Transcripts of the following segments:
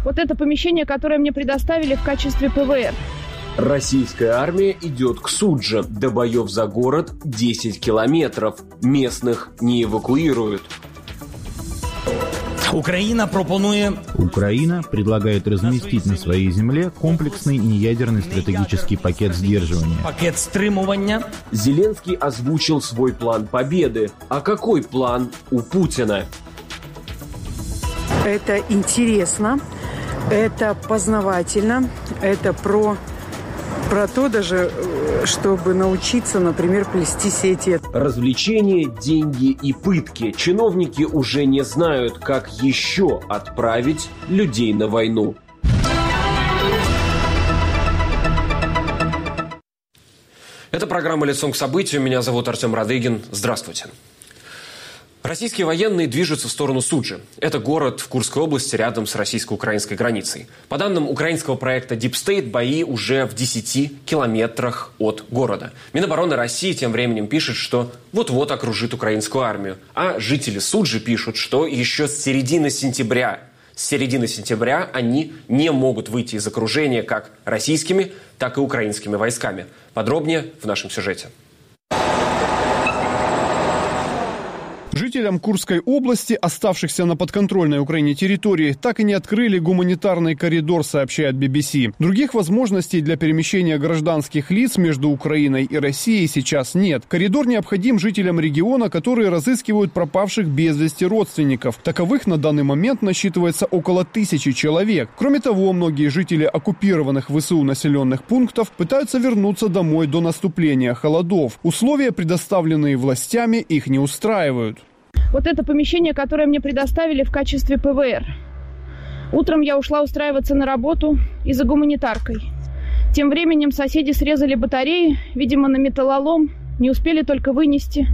Вот это помещение, которое мне предоставили в качестве ПВР. Российская армия идет к Судже. До боев за город 10 километров. Местных не эвакуируют. Украина предлагает разместить на своей земле комплексный неядерный стратегический пакет сдерживания. Пакет стримування. Зеленский озвучил свой план победы. А какой план у Путина? Это интересно, это познавательно, это про то даже, чтобы научиться, например, плести сети. Развлечения, деньги и пытки. Чиновники уже не знают, как еще отправить людей на войну. Это программа «Лицом к событию». Меня зовут Артем Радыгин. Здравствуйте. Российские военные движутся в сторону Суджи. Это город в Курской области рядом с российско-украинской границей. По данным украинского проекта Deep State, бои уже в 10 километрах от города. Минобороны России тем временем пишет, что вот-вот окружит украинскую армию. А жители Суджи пишут, что еще с середины сентября они не могут выйти из окружения как российскими, так и украинскими войсками. Подробнее в нашем сюжете. Жителям Курской области, оставшихся на подконтрольной Украине территории, так и не открыли гуманитарный коридор, сообщает BBC. Других возможностей для перемещения гражданских лиц между Украиной и Россией сейчас нет. Коридор необходим жителям региона, которые разыскивают пропавших без вести родственников. Таковых на данный момент насчитывается около 1000 человек. Кроме того, многие жители оккупированных ВСУ населенных пунктов пытаются вернуться домой до наступления холодов. Условия, предоставленные властями, их не устраивают. Вот это помещение, которое мне предоставили в качестве ПВР. Утром я ушла устраиваться на работу и за гуманитаркой. Тем временем соседи срезали батареи, видимо, на металлолом. Не успели только вынести,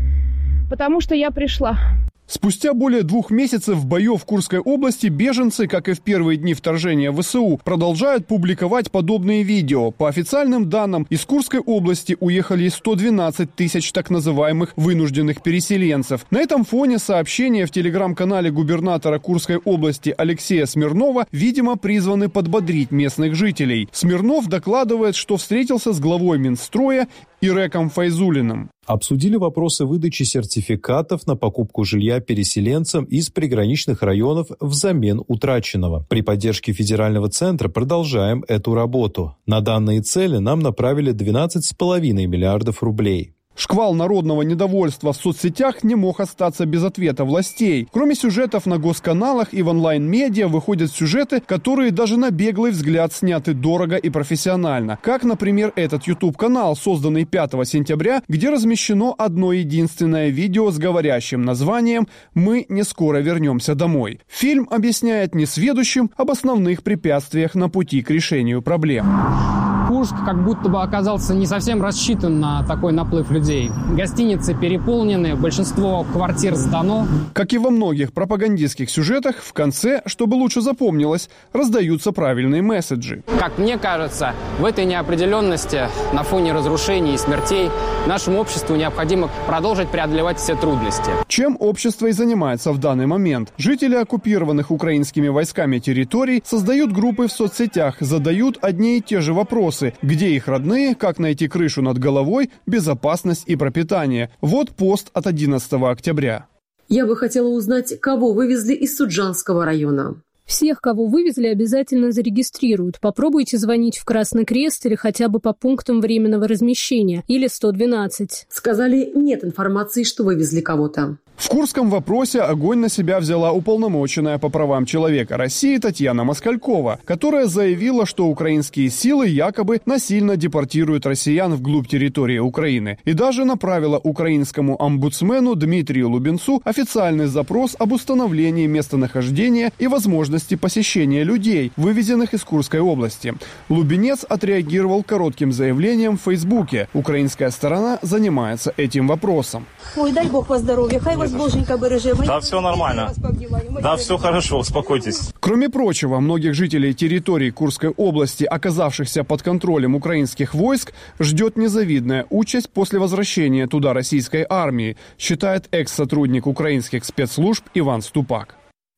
потому что я пришла. Спустя более 2 месяцев боев в Курской области беженцы, как и в первые дни вторжения ВСУ, продолжают публиковать подобные видео. По официальным данным, из Курской области уехали 112 тысяч так называемых вынужденных переселенцев. На этом фоне сообщения в телеграм-канале губернатора Курской области Алексея Смирнова, видимо, призваны подбодрить местных жителей. Смирнов докладывает, что встретился с главой Минстроя Иреком Файзуллиным. Обсудили вопросы выдачи сертификатов на покупку жилья переселенцам из приграничных районов взамен утраченного. При поддержке федерального центра продолжаем эту работу. На данные цели нам направили 12,5 миллиардов рублей. Шквал народного недовольства в соцсетях не мог остаться без ответа властей. Кроме сюжетов на госканалах и в онлайн-медиа выходят сюжеты, которые даже на беглый взгляд сняты дорого и профессионально. Как, например, этот YouTube-канал, созданный 5 сентября, где размещено одно единственное видео с говорящим названием «Мы не скоро вернемся домой». Фильм объясняет несведущим об основных препятствиях на пути к решению проблем. Курск как будто бы оказался не совсем рассчитан на такой наплыв людей. Гостиницы переполнены, большинство квартир сдано. Как и во многих пропагандистских сюжетах, в конце, чтобы лучше запомнилось, раздаются правильные месседжи. Как мне кажется, в этой неопределенности, на фоне разрушений и смертей, нашему обществу необходимо продолжить преодолевать все трудности. Чем общество и занимается в данный момент? Жители оккупированных украинскими войсками территорий создают группы в соцсетях, задают одни и те же вопросы. Где их родные, как найти крышу над головой, безопасность и пропитание. Вот пост от 11 октября. Я бы хотела узнать, кого вывезли из Суджанского района. Всех, кого вывезли, обязательно зарегистрируют. Попробуйте звонить в Красный Крест или хотя бы по пунктам временного размещения, или 112. Сказали, нет информации, что вывезли кого-то. В курском вопросе огонь на себя взяла уполномоченная по правам человека России Татьяна Москалькова, которая заявила, что украинские силы якобы насильно депортируют россиян вглубь территории Украины, и даже направила украинскому омбудсмену Дмитрию Лубенцу официальный запрос об установлении местонахождения и возможности посещения людей, вывезенных из Курской области. Лубенец отреагировал коротким заявлением в Фейсбуке. Украинская сторона занимается этим вопросом. Ой, дай Бог вас здоровья, хай вас Боженька береже. Да, все нормально. Да, все хорошо, успокойтесь. Кроме прочего, многих жителей территории Курской области, оказавшихся под контролем украинских войск, ждет незавидная участь после возвращения туда российской армии, считает экс-сотрудник украинских спецслужб Иван Ступак.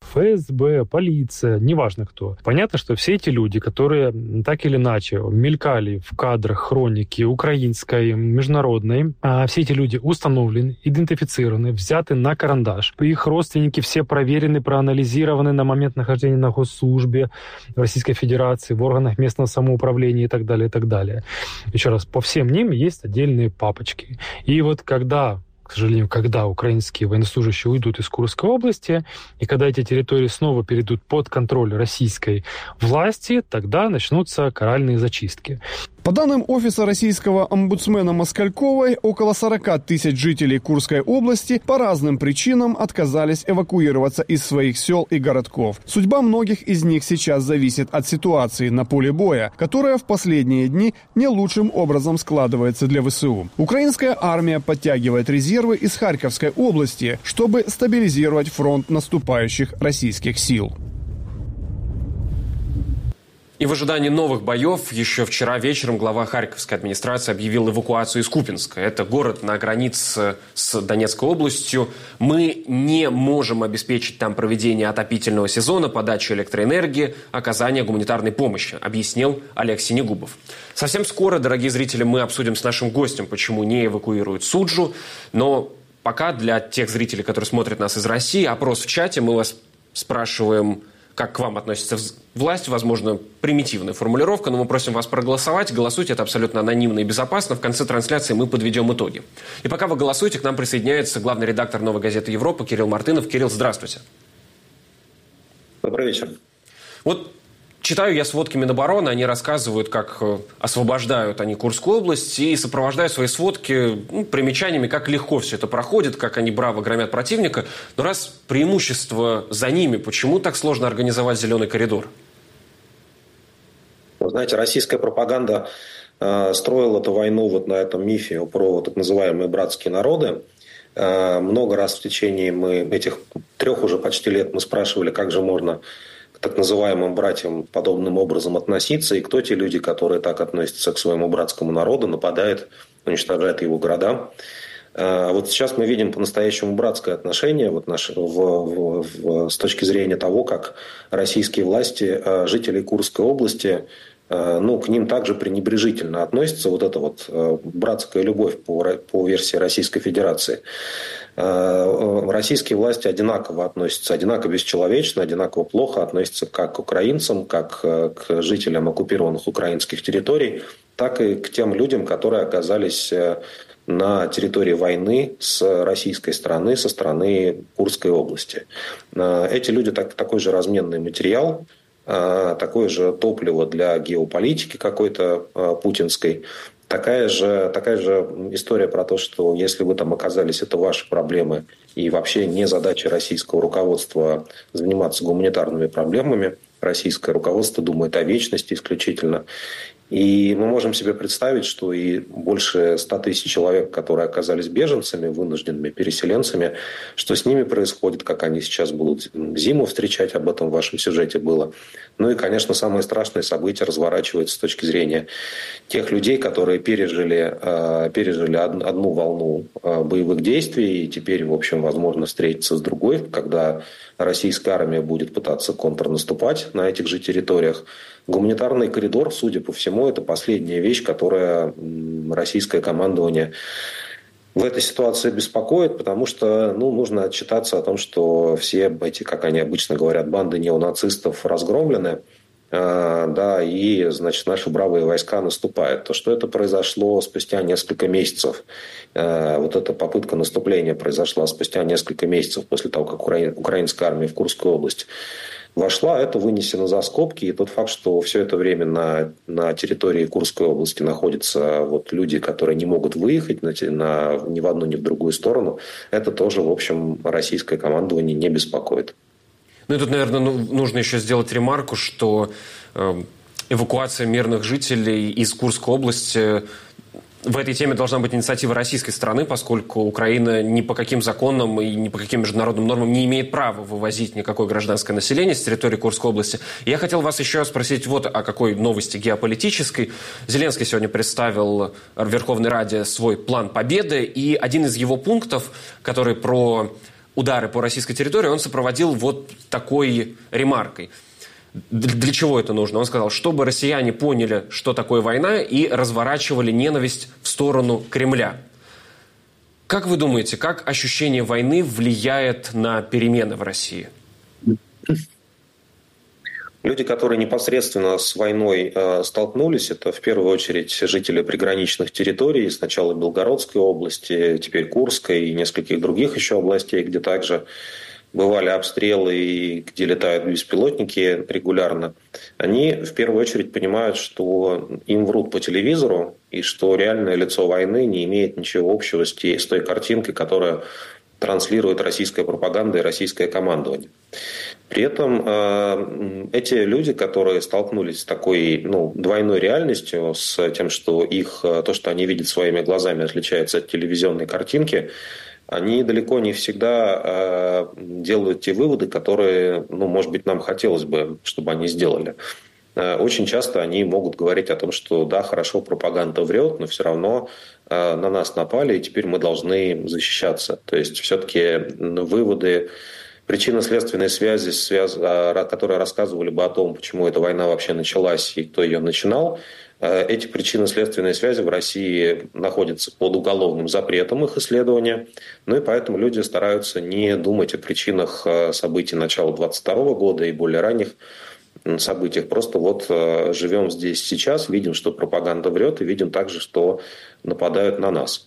ФСБ, полиция, неважно кто. Понятно, что все эти люди, которые так или иначе мелькали в кадрах хроники украинской, международной, все эти люди установлены, идентифицированы, взяты на карандаш. Их родственники все проверены, проанализированы на момент нахождения на госслужбе в Российской Федерации, в органах местного самоуправления и так далее, и так далее. Еще раз, по всем ним есть отдельные папочки. И вот когда, к сожалению, когда украинские военнослужащие уйдут из Курской области, и когда эти территории снова перейдут под контроль российской власти, тогда начнутся каральные зачистки. По данным Офиса российского омбудсмена Москальковой, около 40 тысяч жителей Курской области по разным причинам отказались эвакуироваться из своих сел и городков. Судьба многих из них сейчас зависит от ситуации на поле боя, которая в последние дни не лучшим образом складывается для ВСУ. Украинская армия подтягивает резервы из Харьковской области, чтобы стабилизировать фронт наступающих российских сил. И в ожидании новых боев еще вчера вечером глава Харьковской администрации объявил эвакуацию из Купинска. Это город на границе с Донецкой областью. Мы не можем обеспечить там проведение отопительного сезона, подачу электроэнергии, оказание гуманитарной помощи, объяснил Олег Синегубов. Совсем скоро, дорогие зрители, мы обсудим с нашим гостем, почему не эвакуируют Суджу. Но пока для тех зрителей, которые смотрят нас из России, опрос в чате, мы вас спрашиваем, как к вам относится власть, возможно, примитивная формулировка, но мы просим вас проголосовать. Голосуйте, это абсолютно анонимно и безопасно. В конце трансляции мы подведем итоги. И пока вы голосуете, к нам присоединяется главный редактор «Новой газеты Европа» Кирилл Мартынов. Кирилл, здравствуйте. Добрый вечер. Вот читаю я сводки Минобороны, они рассказывают, как освобождают они Курскую область, и сопровождают свои сводки примечаниями, как легко все это проходит, как они браво громят противника. Но раз преимущество за ними, почему так сложно организовать зеленый коридор? Вы знаете, российская пропаганда строила эту войну вот на этом мифе про так называемые братские народы. Много раз в течение этих 3 уже почти лет мы спрашивали, как же можно к так называемым братьям подобным образом относиться, и кто те люди, которые так относятся к своему братскому народу, нападает, уничтожает его города. Вот сейчас мы видим по-настоящему братское отношение с точки зрения того, как российские власти жителей Курской области, к ним также пренебрежительно относятся. Вот эта вот братская любовь по версии Российской Федерации. Российские власти одинаково относятся, одинаково бесчеловечно, одинаково плохо относятся как к украинцам, как к жителям оккупированных украинских территорий, так и к тем людям, которые оказались на территории войны с российской стороны, со стороны Курской области. Эти люди такой же разменный материал, такое же топливо для геополитики какой-то путинской. Такая же история про то, что если вы там оказались, это ваши проблемы, и вообще не задача российского руководства заниматься гуманитарными проблемами. Российское руководство думает о вечности исключительно. И мы можем себе представить, что и больше 100 тысяч человек, которые оказались беженцами, вынужденными переселенцами, что с ними происходит, как они сейчас будут зиму встречать, об этом в вашем сюжете было. Ну и, конечно, самое страшное событие разворачивается с точки зрения тех людей, которые пережили одну волну боевых действий, и теперь, в общем, возможно встретиться с другой, когда российская армия будет пытаться контрнаступать на этих же территориях. Гуманитарный коридор, судя по всему, это последняя вещь, которая российское командование в этой ситуации беспокоит, потому что нужно отчитаться о том, что все эти, как они обычно говорят, банды неонацистов разгромлены, и, значит, наши бравые войска наступают. То, что это произошло спустя несколько месяцев, вот эта попытка наступления произошла спустя несколько месяцев после того, как украинская армия в Курскую область вошла, это вынесено за скобки. И тот факт, что все это время на территории Курской области находятся люди, которые не могут выехать ни в одну, ни в другую сторону, это тоже, в общем, российское командование не беспокоит. И тут, наверное, нужно еще сделать ремарку, что эвакуация мирных жителей из Курской области, в этой теме должна быть инициатива российской стороны, поскольку Украина ни по каким законам и ни по каким международным нормам не имеет права вывозить никакое гражданское население с территории Курской области. И я хотел вас еще спросить вот о какой новости геополитической. Зеленский сегодня представил в Верховной Раде свой план победы, и один из его пунктов, который про удары по российской территории он сопроводил вот такой ремаркой. Для чего это нужно? Он сказал, чтобы россияне поняли, что такое война, и разворачивали ненависть в сторону Кремля. Как вы думаете, как ощущение войны влияет на перемены в России? Люди, которые непосредственно с войной столкнулись, это в первую очередь жители приграничных территорий, сначала Белгородской области, теперь Курской и нескольких других еще областей, где также бывали обстрелы и где летают беспилотники регулярно. Они в первую очередь понимают, что им врут по телевизору и что реальное лицо войны не имеет ничего общего с той картинкой, которая транслирует российская пропаганда и российское командование. При этом эти люди, которые столкнулись с такой двойной реальностью, с тем, что то, что они видят своими глазами, отличается от телевизионной картинки, они далеко не всегда делают те выводы, которые, может быть, нам хотелось бы, чтобы они сделали. Очень часто они могут говорить о том, что да, хорошо, пропаганда врет, но все равно на нас напали, и теперь мы должны защищаться. То есть все-таки выводы, причинно-следственные связи, которые рассказывали бы о том, почему эта война вообще началась и кто ее начинал, эти причинно-следственные связи в России находятся под уголовным запретом их исследования. И поэтому люди стараются не думать о причинах событий начала 2022 года и более ранних событиях. Просто живем здесь сейчас, видим, что пропаганда врет, и видим также, что нападают на нас.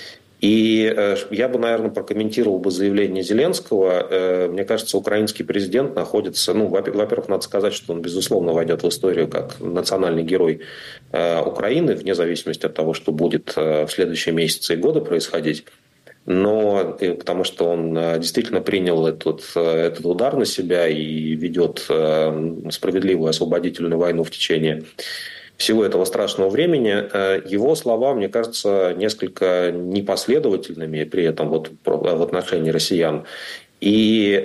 И я бы, наверное, прокомментировал бы заявление Зеленского. Мне кажется, украинский президент находится... во-первых, надо сказать, что он, безусловно, войдет в историю как национальный герой Украины, вне зависимости от того, что будет в следующие месяцы и годы происходить. Но потому что он действительно принял этот удар на себя и ведет справедливую освободительную войну в течение всего этого страшного времени, его слова, мне кажется, несколько непоследовательными при этом в отношении россиян и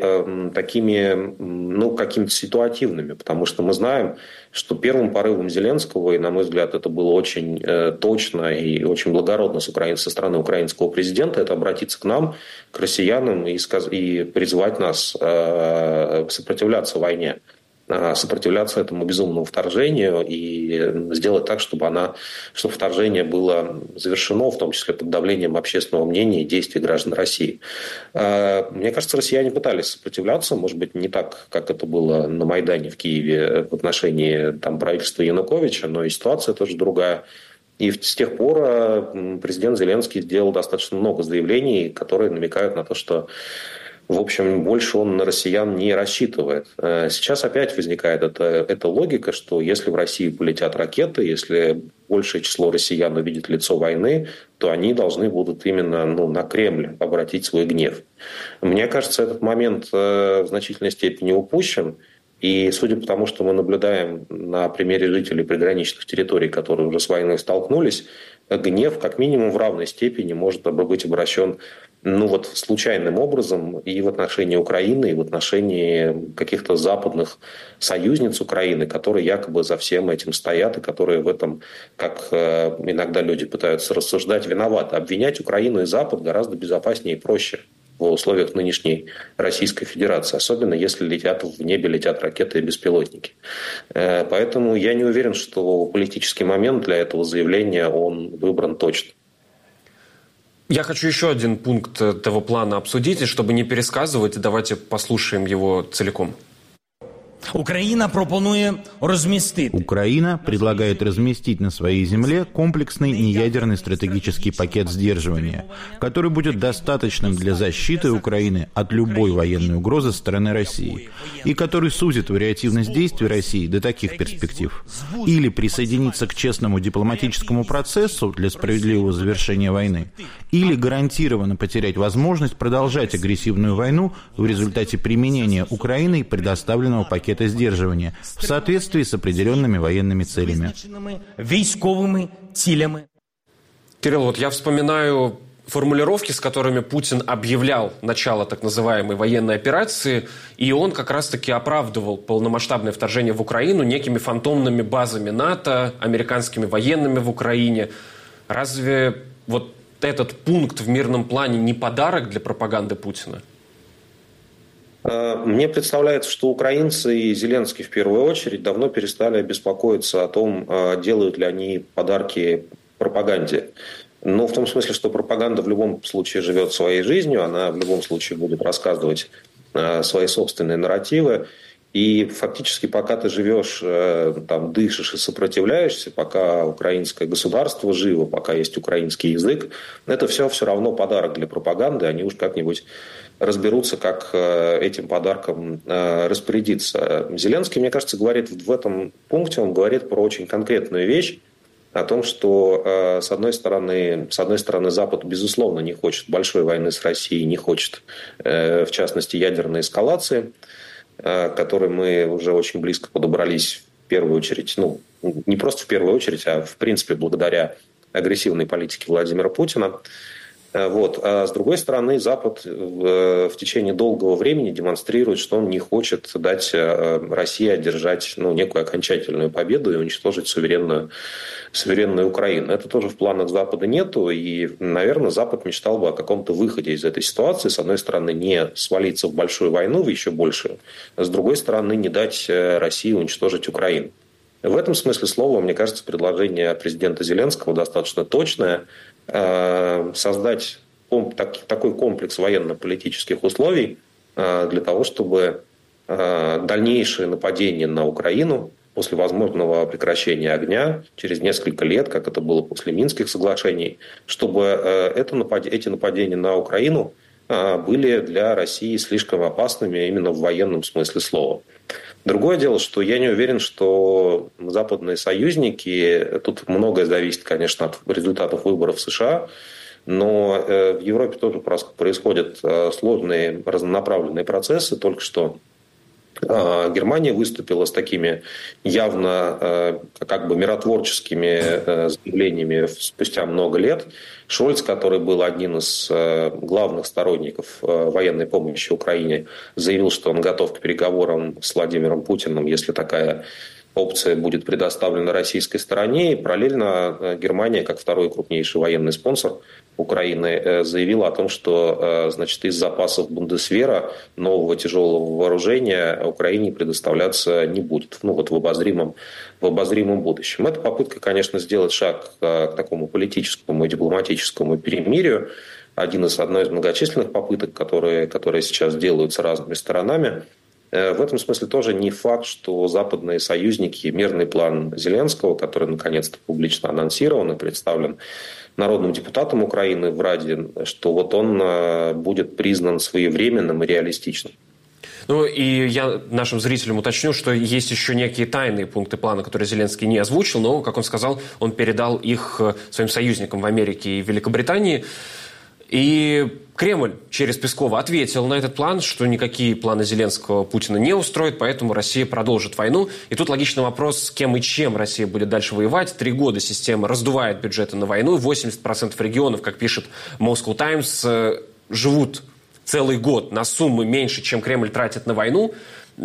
какими-то ситуативными, потому что мы знаем, что первым порывом Зеленского, и, на мой взгляд, это было очень точно и очень благородно со стороны украинского президента, это обратиться к нам, к россиянам, и призвать нас сопротивляться войне, сопротивляться этому безумному вторжению и сделать так, чтобы вторжение было завершено, в том числе под давлением общественного мнения и действий граждан России. Мне кажется, россияне пытались сопротивляться, может быть, не так, как это было на Майдане в Киеве в отношении правительства Януковича, но и ситуация тоже другая. И с тех пор президент Зеленский сделал достаточно много заявлений, которые намекают на то, что в общем, больше он на россиян не рассчитывает. Сейчас опять возникает эта логика, что если в России полетят ракеты, если большее число россиян увидит лицо войны, то они должны будут именно на Кремль обратить свой гнев. Мне кажется, этот момент в значительной степени упущен. И судя по тому, что мы наблюдаем на примере жителей приграничных территорий, которые уже с войной столкнулись, гнев как минимум в равной степени может быть обращен случайным образом и в отношении Украины, и в отношении каких-то западных союзниц Украины, которые якобы за всем этим стоят, и которые в этом, как иногда люди пытаются рассуждать, виноваты. Обвинять Украину и Запад гораздо безопаснее и проще в условиях нынешней Российской Федерации, особенно если в небе летят ракеты и беспилотники. Поэтому я не уверен, что политический момент для этого заявления он выбран точно. Я хочу еще один пункт этого плана обсудить, и чтобы не пересказывать, давайте послушаем его целиком. Украина предлагает разместить на своей земле комплексный неядерный стратегический пакет сдерживания, который будет достаточным для защиты Украины от любой военной угрозы со стороны России, и который сузит вариативность действий России до таких перспектив: или присоединиться к честному дипломатическому процессу для справедливого завершения войны, или гарантированно потерять возможность продолжать агрессивную войну в результате применения Украиной предоставленного пакета сдерживания в соответствии с определенными военными целями. Кирилл, я вспоминаю формулировки, с которыми Путин объявлял начало так называемой военной операции, и он как раз-таки оправдывал полномасштабное вторжение в Украину некими фантомными базами НАТО, американскими военными в Украине. Разве этот пункт в мирном плане не подарок для пропаганды Путина? Мне представляется, что украинцы и Зеленский в первую очередь давно перестали беспокоиться о том, делают ли они подарки пропаганде. Но в том смысле, что пропаганда в любом случае живет своей жизнью, она в любом случае будет рассказывать свои собственные нарративы. И фактически, пока ты живешь, там, дышишь и сопротивляешься, пока украинское государство живо, пока есть украинский язык, это все равно подарок для пропаганды. Они уж как-нибудь разберутся, как этим подарком распорядиться. Зеленский, мне кажется, говорит в этом пункте, он говорит про очень конкретную вещь, о том, что, с одной стороны, Запад, безусловно, не хочет большой войны с Россией, не хочет, в частности, ядерной эскалации, к которой мы уже очень близко подобрались в первую очередь, не просто в первую очередь, а в принципе благодаря агрессивной политике Владимира Путина. А с другой стороны, Запад в течение долгого времени демонстрирует, что он не хочет дать России одержать некую окончательную победу и уничтожить суверенную Украину. Это тоже в планах Запада нету, и, наверное, Запад мечтал бы о каком-то выходе из этой ситуации. С одной стороны, не свалиться в большую войну, в еще большую, а с другой стороны, не дать России уничтожить Украину. В этом смысле слова, мне кажется, предложение президента Зеленского достаточно точное. Создать такой комплекс военно-политических условий для того, чтобы дальнейшее нападение на Украину после возможного прекращения огня через несколько лет, как это было после Минских соглашений, чтобы эти нападения на Украину были для России слишком опасными именно в военном смысле слова. Другое дело, что я не уверен, что западные союзники, тут многое зависит, конечно, от результатов выборов в США, но в Европе тоже происходят сложные разнонаправленные процессы. Только что Германия выступила с такими явно как бы миротворческими заявлениями спустя много лет. Шольц, который был одним из главных сторонников военной помощи Украине, заявил, что он готов к переговорам с Владимиром Путиным, если такая опция будет предоставлена российской стороне. И параллельно Германия, как второй крупнейший военный спонсор Украины, заявила о том, что из запасов Бундесвера нового тяжелого вооружения Украине предоставляться не будет в обозримом будущем. Это попытка, конечно, сделать шаг к такому политическому и дипломатическому перемирию. Одна из многочисленных попыток, которые сейчас делаются разными сторонами. В этом смысле тоже не факт, что западные союзники, мирный план Зеленского, который наконец-то публично анонсирован и представлен народным депутатом Украины в Раде, что он будет признан своевременным и реалистичным. И я нашим зрителям уточню, что есть еще некие тайные пункты плана, которые Зеленский не озвучил, но, как он сказал, он передал их своим союзникам в Америке и Великобритании. И Кремль через Пескова ответил на этот план, что никакие планы Зеленского Путина не устроят, поэтому Россия продолжит войну. И тут логичный вопрос, с кем и чем Россия будет дальше воевать. 3 года система раздувает бюджеты на войну. 80% регионов, как пишет Moscow Times, живут целый год на суммы меньше, чем Кремль тратит на войну.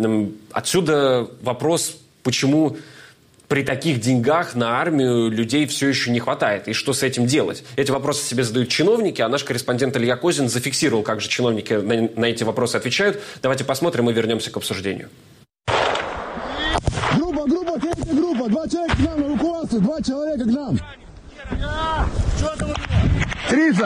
Отсюда вопрос, почему при таких деньгах на армию людей все еще не хватает. И что с этим делать? Эти вопросы себе задают чиновники, а наш корреспондент Илья Козин зафиксировал, как же чиновники на эти вопросы отвечают. Давайте посмотрим и вернемся к обсуждению. Группа, третья группа. 2 человека к нам на эвакуацию, 2 человека к нам. 30.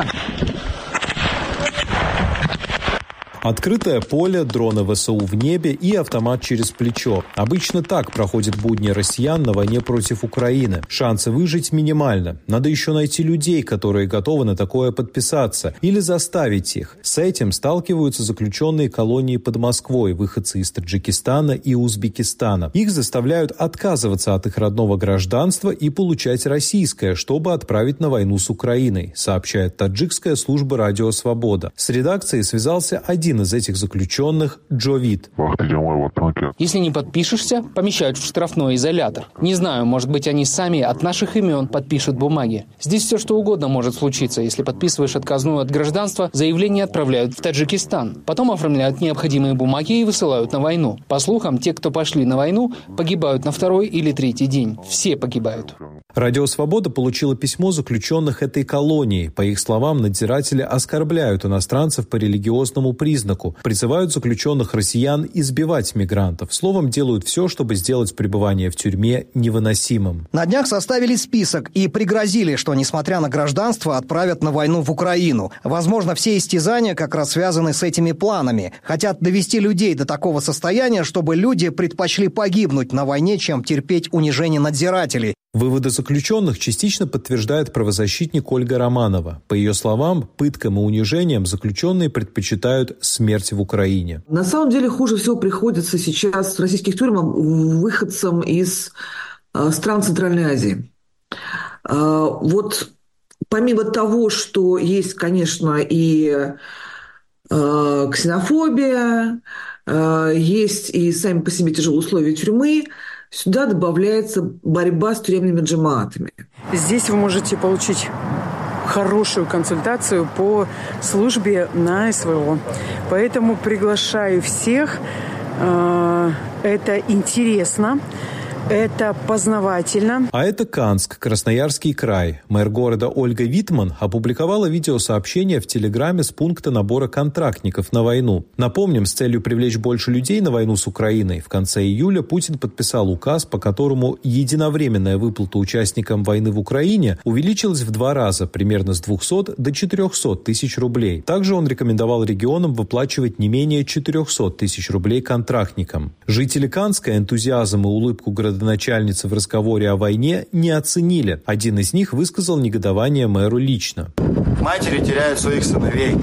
Открытое поле, дроны ВСУ в небе и автомат через плечо. Обычно так проходят будни россиян на войне против Украины. Шансы выжить минимально. Надо еще найти людей, которые готовы на такое подписаться, или заставить их. С этим сталкиваются заключенные колонии под Москвой, выходцы из Таджикистана и Узбекистана. Их заставляют отказываться от их родного гражданства и получать российское, чтобы отправить на войну с Украиной, сообщает таджикская служба «Радио Свобода». С редакцией связался один из этих заключенных, Джо Вит. Если не подпишешься, помещают в штрафной изолятор. Не знаю, может быть, они сами от наших имен подпишут бумаги. Здесь все что угодно может случиться. Если подписываешь отказную от гражданства, заявление отправляют в Таджикистан. Потом оформляют необходимые бумаги и высылают на войну. По слухам, те, кто пошли на войну, погибают на 2-й или 3-й день. Все погибают. Радио «Свобода» получило письмо заключенных этой колонии. По их словам, надзиратели оскорбляют иностранцев по религиозному признаку, призывают заключенных россиян избивать мигрантов. Словом, делают все, чтобы сделать пребывание в тюрьме невыносимым. На днях составили список и пригрозили, что, несмотря на гражданство, отправят на войну в Украину. Возможно, все истязания как раз связаны с этими планами. Хотят довести людей до такого состояния, чтобы люди предпочли погибнуть на войне, чем терпеть унижение надзирателей. Выводы заключенных частично подтверждает правозащитник Ольга Романова. По ее словам, пыткам и унижениям заключенные предпочитают смерть в Украине. На самом деле хуже всего приходится сейчас в российских тюрьмах выходцам из стран Центральной Азии. Вот помимо того, что есть, конечно, и ксенофобия, есть и сами по себе тяжелые условия тюрьмы, сюда добавляется борьба с тюремными джамаатами. Здесь вы можете получить хорошую консультацию по службе на СВО. Поэтому приглашаю всех. Это интересно. Это познавательно. А это Канск, Красноярский край. Мэр города Ольга Витман опубликовала видеосообщение в Телеграме с пункта набора контрактников на войну. Напомним, с целью привлечь больше людей на войну с Украиной, в конце июля Путин подписал указ, по которому единовременная выплата участникам войны в Украине увеличилась в 2 раза, примерно с 200 до 400 тысяч рублей. Также он рекомендовал регионам выплачивать не менее 400 тысяч рублей контрактникам. Жители Канска энтузиазм и улыбку градоначальницы в разговоре о войне не оценили. Один из них высказал негодование мэру лично. Матери теряют своих сыновей.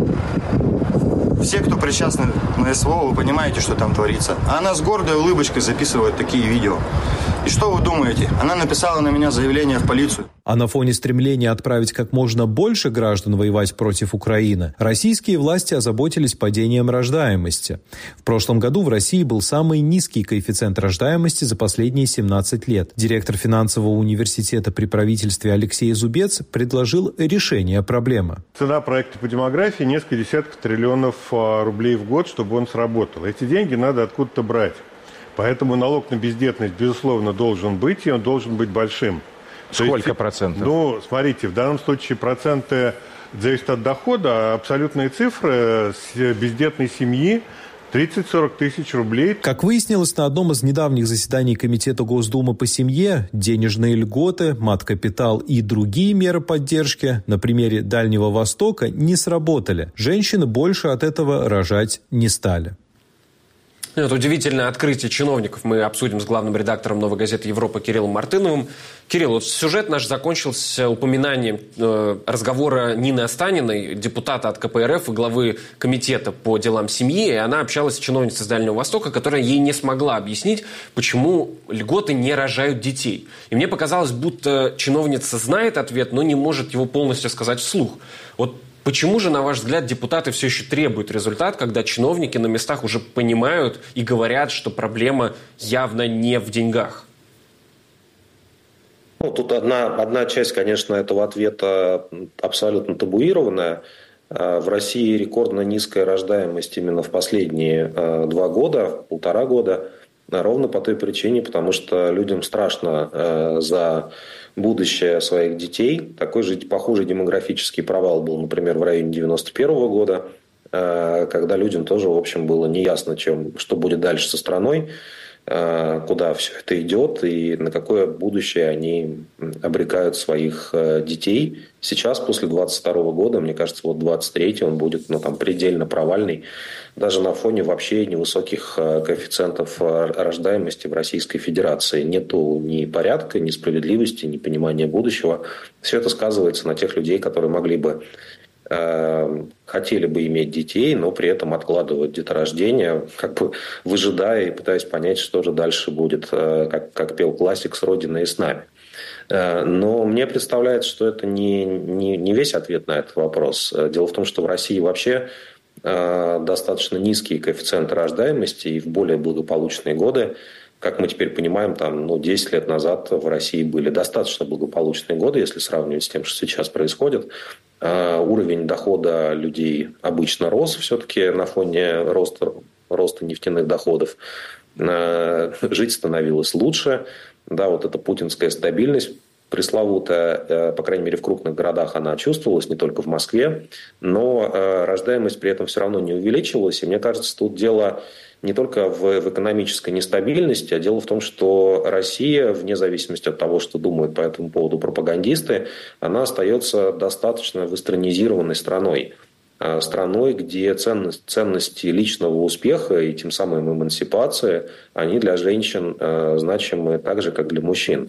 Все, кто причастны на СВО, вы понимаете, что там творится. А она с гордой улыбочкой записывает такие видео. И что вы думаете? Она написала на меня заявление в полицию. А на фоне стремления отправить как можно больше граждан воевать против Украины, российские власти озаботились падением рождаемости. В прошлом году в России был самый низкий коэффициент рождаемости за последние 17 лет. Директор финансового университета при правительстве Алексей Зубец предложил решение проблемы. Цена проекта по демографии несколько десятков триллионов рублей в год, чтобы он сработал. Эти деньги надо откуда-то брать. Поэтому налог на бездетность, безусловно, должен быть, и он должен быть большим. Сколько процентов? Ну, смотрите, в данном случае проценты зависят от дохода, а абсолютные цифры с бездетной семьи 30-40 тысяч рублей. Как выяснилось на одном из недавних заседаний Комитета Госдумы по семье, денежные льготы, мат-капитал и другие меры поддержки на примере Дальнего Востока не сработали. Женщины больше от этого рожать не стали. Это удивительное открытие чиновников мы обсудим с главным редактором «Новой газеты Европа» Кириллом Мартыновым. Кирилл, вот сюжет наш закончился упоминанием разговора Нины Останиной, депутата от КПРФ и главы комитета по делам семьи. И она общалась с чиновницей с Дальнего Востока, которая ей не смогла объяснить, почему льготы не рожают детей. И мне показалось, будто чиновница знает ответ, но не может его полностью сказать вслух. Вот почему же, на ваш взгляд, депутаты все еще требуют результат, когда чиновники на местах уже понимают и говорят, что проблема явно не в деньгах? Ну, тут одна часть, конечно, этого ответа абсолютно табуированная. В России рекордно низкая рождаемость именно в последние 2 года, 1,5 года, ровно по той причине, потому что людям страшно за будущее своих детей. Такой же похожий демографический провал был, например, в районе 1991 года, когда людям тоже, в общем, было неясно, что будет дальше со страной, куда все это идет и на какое будущее они обрекают своих детей. Сейчас, после 2022 года, мне кажется, вот 2023 он будет предельно провальный, даже на фоне вообще невысоких коэффициентов рождаемости в Российской Федерации. Нету ни порядка, ни справедливости, ни понимания будущего. Все это сказывается на тех людей, которые хотели бы иметь детей, но при этом откладывают деторождение, выжидая и пытаясь понять, что же дальше будет, как пел классик, с Родиной и с нами. Но мне представляется, что это не весь ответ на этот вопрос. Дело в том, что в России вообще достаточно низкие коэффициенты рождаемости, и в более благополучные годы, как мы теперь понимаем, 10 лет назад в России были достаточно благополучные годы, если сравнивать с тем, что сейчас происходит. Уровень дохода людей обычно рос все-таки на фоне роста нефтяных доходов. Жить становилось лучше. Да, вот эта путинская стабильность пресловутая, по крайней мере, в крупных городах она чувствовалась, не только в Москве, но рождаемость при этом все равно не увеличивалась. И мне кажется, тут дело не только в экономической нестабильности, а дело в том, что Россия, вне зависимости от того, что думают по этому поводу пропагандисты, она остается достаточно вестернизированной страной. Страной, где ценности личного успеха и тем самым эмансипации, они для женщин значимы так же, как для мужчин.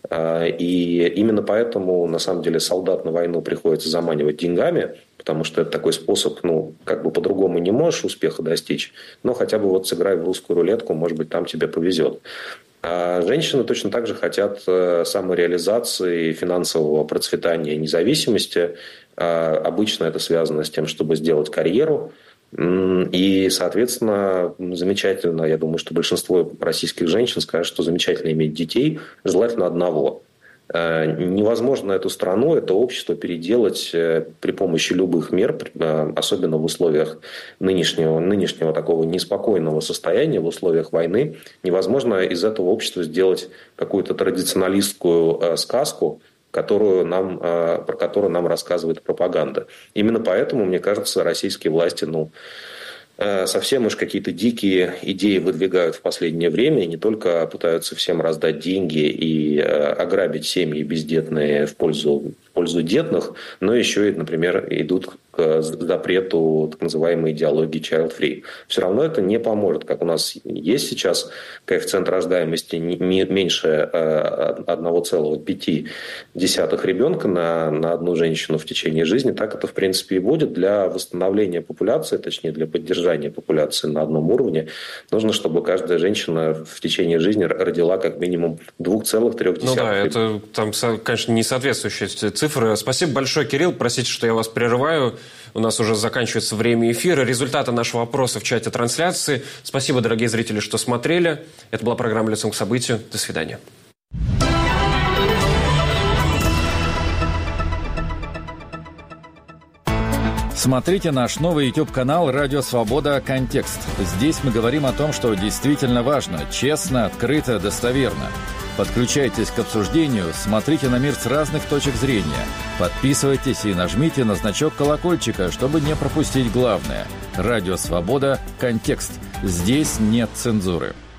И именно поэтому, на самом деле, солдат на войну приходится заманивать деньгами, потому что это такой способ, как бы по-другому не можешь успеха достичь, но хотя бы вот сыграй в русскую рулетку, может быть, там тебе повезет. А женщины точно так же хотят самореализации, финансового процветания и независимости. Обычно это связано с тем, чтобы сделать карьеру. И, соответственно, замечательно, я думаю, что большинство российских женщин скажут, что замечательно иметь детей, желательно одного. Невозможно эту страну, это общество переделать при помощи любых мер, особенно в условиях нынешнего такого неспокойного состояния, в условиях войны. Невозможно из этого общества сделать какую-то традиционалистскую сказку, про которую нам рассказывает пропаганда. Именно поэтому, мне кажется, российские власти, совсем уж какие-то дикие идеи выдвигают в последнее время, и не только пытаются всем раздать деньги и ограбить семьи бездетные в пользу детных, но еще и, например, идут к запрету так называемой идеологии child-free. Все равно это не поможет, как у нас есть сейчас коэффициент рождаемости меньше 1,5 ребенка на одну женщину в течение жизни, так это в принципе и будет. Для восстановления популяции, точнее для поддержания популяции на одном уровне, нужно, чтобы каждая женщина в течение жизни родила как минимум 2,3. Это там, конечно, не соответствующие цифры. Спасибо большое, Кирилл. Простите, что я вас прерываю. У нас уже заканчивается время эфира. Результаты нашего опроса в чате трансляции. Спасибо, дорогие зрители, что смотрели. Это была программа «Лицом к событию». До свидания. Смотрите наш новый YouTube-канал «Радио Свобода. Контекст». Здесь мы говорим о том, что действительно важно, честно, открыто, достоверно. Подключайтесь к обсуждению, смотрите на мир с разных точек зрения. Подписывайтесь и нажмите на значок колокольчика, чтобы не пропустить главное. «Радио Свобода. Контекст». Здесь нет цензуры.